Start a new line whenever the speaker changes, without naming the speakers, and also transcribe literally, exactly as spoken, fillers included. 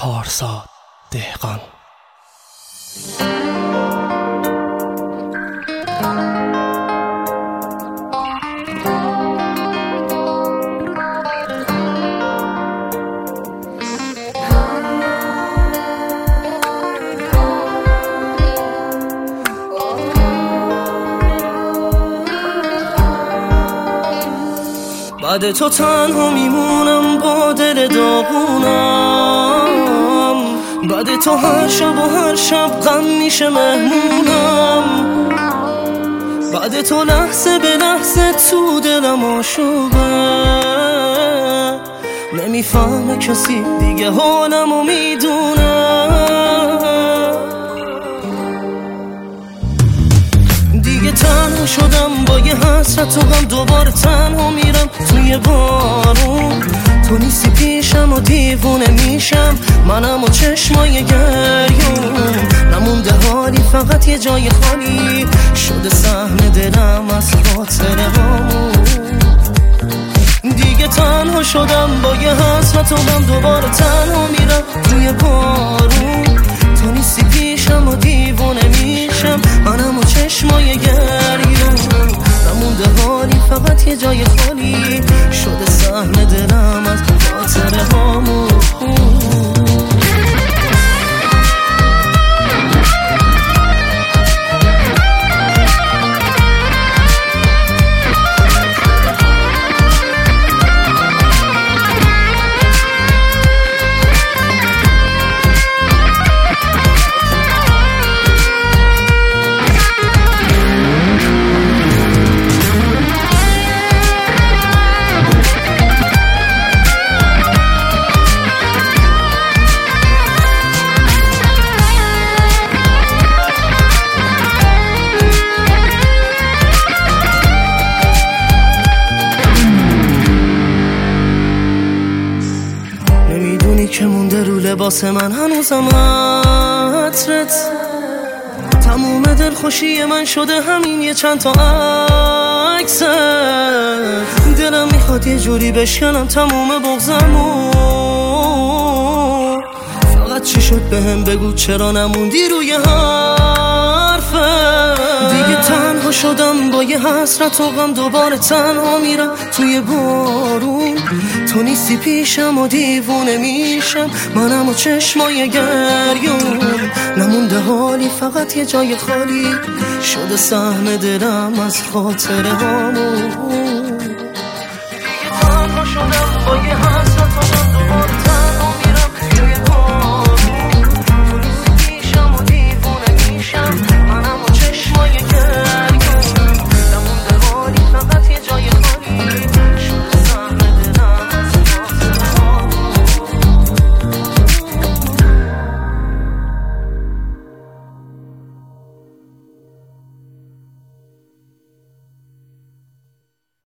پارسا دهقان.
بعد تو تنها میمونم با دل داغونم، بعد تو هر شب و هر شب غم میشه مهمونم، بعد تو لحظه به لحظه تو دلم آشوبه، نمیفهمه کسی دیگه حالمو میدونه. دیگه تنها شدم با یه حسرت و غم، دوباره تنها میرم توی بارون. تو نیستی پیشم و دیوونه میشم منم و چشمای گریون، نمونده حالی فقط یه جای خالی شده سهم دلم از خاطره هامون. دیگه تنها شدم با یه حسرت و غم، دوباره تنها میرم توی بارون. تو نیستی پیشم و دیوونه میشم منم و چشمای گریون، نمونده حالی فقط یه جای خالی شده سهم دلم از خاطره هامون. که مونده رو لباس من هنوزم عطرت، تموم دلخوشی من شده همین یه چند تا عکست. دلم میخواد یه جوری بشکنم تموم بغضمو، فقط چی شد بهم بگو چرا نموندی روی حرفت. دیگه تنها شدم با یه حسرت و غم، دوباره تنها میرم توی بارون. تو نیستی پیشم و دیوونه میشم منم و چشمای گریون، نمونده حالی فقط یه جای خالی شده سهم دلم از خاطره هامون.